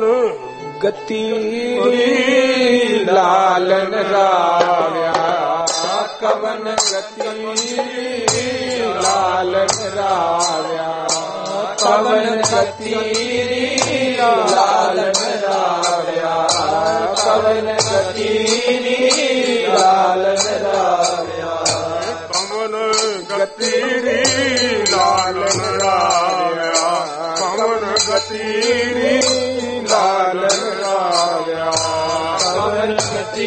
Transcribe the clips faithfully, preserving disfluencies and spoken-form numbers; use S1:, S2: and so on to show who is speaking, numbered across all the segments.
S1: ਕਵਨ ਗਤੀ ਲਾਲਨ ਰਾਵਿਆ, ਕਵਨ ਗਤੀ ਲਾਲਨ ਰਾਵਿਆ, ਕਵਨ ਗਤੀ ਲਾਲਨ ਰਾਵਿਆ, ਕਵਨ ਗਤੀ ਲਾਲਨ ਰਾਵਿਆ, ਕਵਨ ਗਤੀ ਲਾਲਨ ਰਾਵਿਆ, ਕਵਨ ਗਤੀ ਲਾਲਨ ਰਾਵਿਆ, ਕਵਨ ਗਤੀ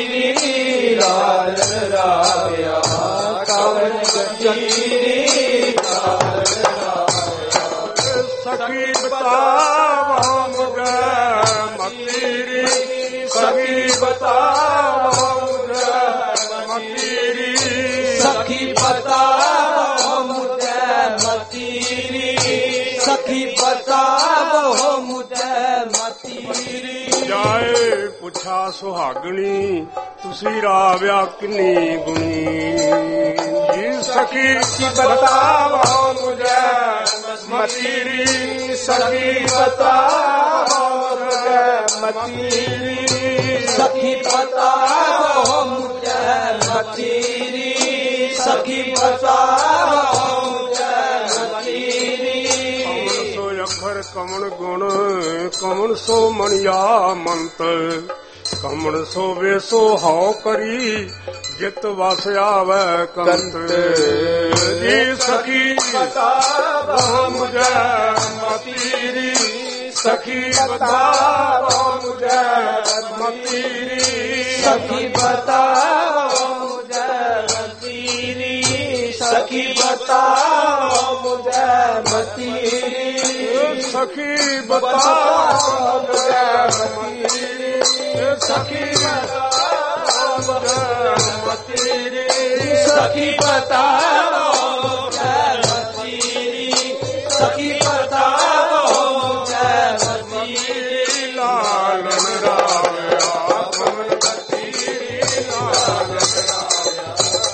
S1: ਲਾਲਨ ਰਾਵਿਆ, ਕਵਨ ਗਤੀ ਲਾਲਨ ਰਾਵਿਆ, ਸਖੀ ਬਤਾਵਾ ਮੁਝੇ ਮਤੀਰੀ, ਸਖੀ ਬਤਾਵਾ ਮੁਝੇ ਮਤੀਰੀ, ਸਖੀ ਬਤਾਵਾ ਮੁਝੇ ਮਤੀਰੀ, ਸਖੀ ਬਤਾਵਾ ਮੁਝੇ ਮਤੀਰੀ। ਜਾਏ ਪੁੱਛਾ ਸੁਹਾਗਣੀ ਤੁਸੀਂ ਰਾਵਿਆ ਕਿੰਨੀ ਗੁਣੀ, ਜੀ ਸਖੀ ਬਤਾਵਾ ਮੁਝੇ ਮਤੀਰੀ, ਸਖੀ ਬਤਾਵਾ ਮੁਝੇ ਮਤੀਰੀ, ਸਖੀ ਬਤਾਵਾ ਮੁਝੇ ਮਤੀਰੀ, ਸਖੀ ਬਤਾਵਾ ਮੁਝੇ ਮਤੀਰੀ। ਕਮਨ ਸੋ ਅੱਖਰ ਕਮਨ ਗੁਣ, ਕਮਨ ਸੋ ਮਣਿਆ ਮੰਤ, ਕਮਨ ਸੋ ਵੇਸੋ ਹਉ ਕਰੀ, ਜਿਤ ਵਸ ਆਵੈ ਕੰਤ, ਜੀ ਸਖੀ ਬਤਾਵਾ ਮੁਝੇ ਮਤੀਰੀ, ਸਖੀ ਬਤਾਵਾ ਮੁਝੇ ਮਤੀਰੀ, ਸਖੀ ਬਤਾਵਾ ਮੁਝੇ ਮਤੀਰੀ, ਸਖੀ ਬਤਾਵਾ ਮੁਝੇ ਮਤੀਰੀ, ਸਖੀ ਬਤਾਵਾ ਮੁਝੇ ਮਤੀਰੀ, ਸਖੀ ਬਤਾਵਾ ਮੁਝੇ ਮਤੀਰੀ, ਸਖੀ ਬਤਾਵਾ ਮੁਝੇ ਮਤੀਰੀ, ਸਖੀ ਬਤਾਵਾ ਮੁਝੇ ਮਤੀਰੀ। ਲਾਲਨ ਰਾਵਿਆ ਕਵਨ ਗਤੀ ਲਾਲਨ ਰਾਵਿਆ,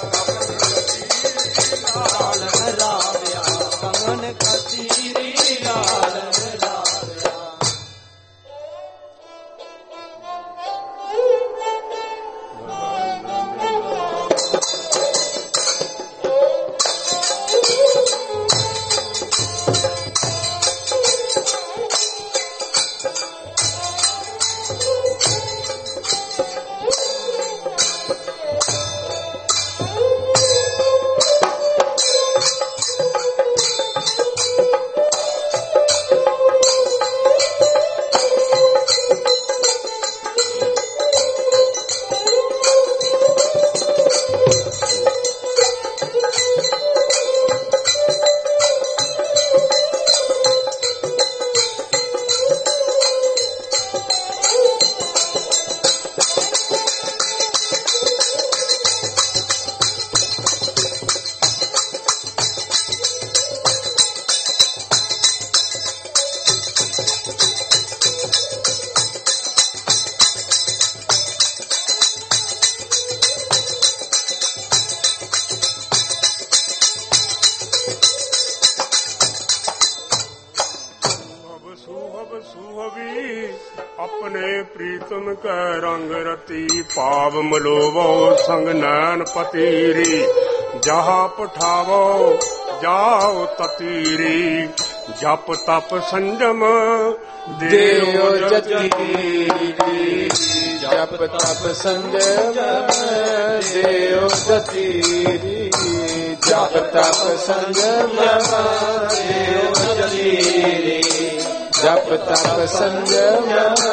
S1: ਲਾਲਨ ਰਾਵਿਆ ਕਵਨ ਗਤੀ ਲਾਲਨ ਰਾਵਿਆ। अपने प्रीतम कै रंग रती, पाव मलोवो संग नैन पतीरी, जहाँ पठावो जाओ ततीरी, जप तप संजम देओ जतीरी, जप तप संजम देओ जतीरी, जप तप संजम देओ जतीरी, जप तप संजम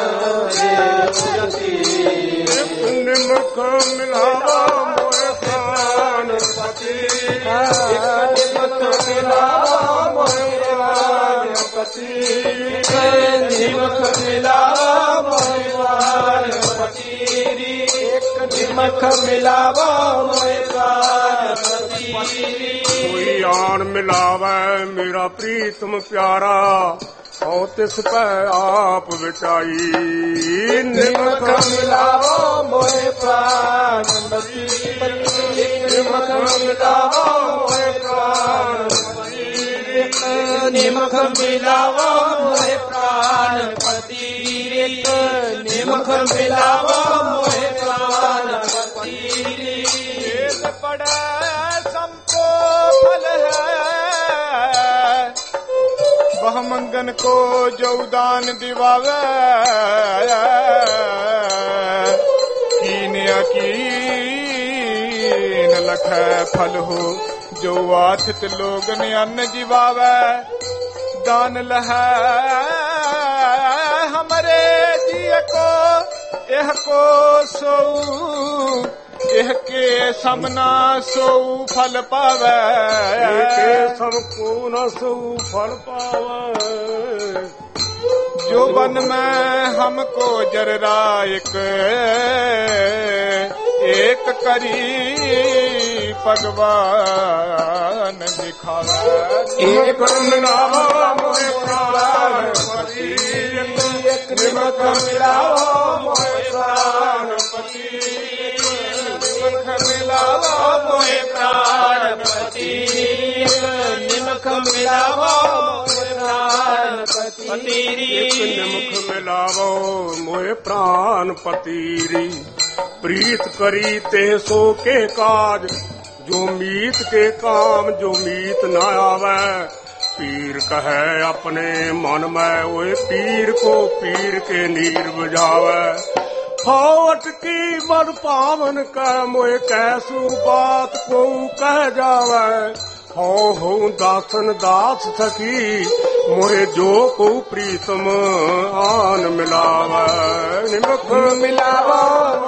S1: निमख मिलावा मोरे प्राण पति, निमख मिलावा मोरे प्राण पति, निमख मिलावा मोरे प्राण पति, निमख मिलावा मोरे प्राण पति। कोई आन मिलावै मेरा प्रीतम प्यारा, औ तिस पै आप बिचाई, निमख मिलावो मोरे प्राण पति, निमख मिलावो मोरे प्राण पति,
S2: निमख मिलावो मोहे प्राण पति एक निमख मिलावो मोहे प्राण पति
S1: वेद पढ़े संको फल है वह मंगन को जो दान दिवावे कीन यकीन लख फल हो जो आथित लोगन अन्न जीवावे दान लह हमरे जिय को एह को सो एह के समना सो फल पावे
S3: के सब को न सो फल पावे
S1: जो वन में हमको जररा एक एक करी भगवान दिखावे
S3: एक नाम मोहे प्राण पति एक निमख मिलावो मोहे प्राण पति
S2: निमख मिलावो मोहे प्राण पति निमख मिलावो मोहे प्राण पति
S3: एक निमख मिलावो मोहे प्राण पतिरी प्रीत करी ते सो के काज जो मीत के काम जो मीत न आवे पीर कहे अपने मन में ओए पीर को पीर के नीर बुझावे हौट की मन पावन कह मोए कैसू बात को कह जावे हो हो दासन दास सखी मोहे जो को प्रीतम आन मिलावे निमख मिलावा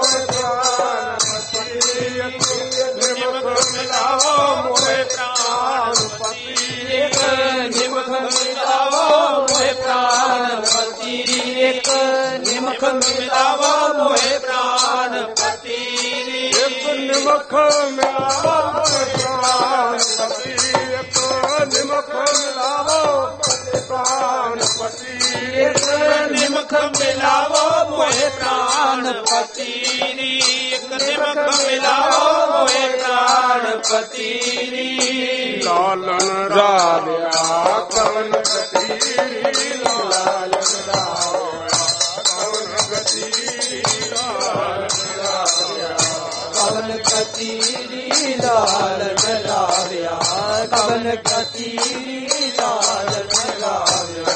S2: निमख मिलावो मोहे प्राण पति निमख मिलावो मोहे प्राण पति एक निमख मिलावो मोहे प्राण पति
S3: एक निमख मिलावो मोहे प्राण पति एक निमख मिलावो प्राण पति
S2: एक निमख मिलावो मोहे प्राण पति एक निमख मिलावो मोहे प्राण पति
S3: लालन राया कवन गति लालन राया कवन गति
S2: कवन गति लालन राया कवन गति लालन राया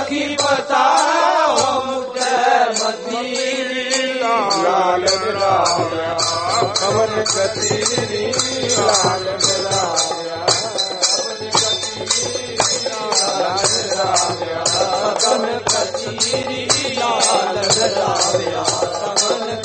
S2: सखी बताओ मुझे मतीरी लाल रावया कवन कतीरी लाल रावया कवन कतीरी लाल रावया कवन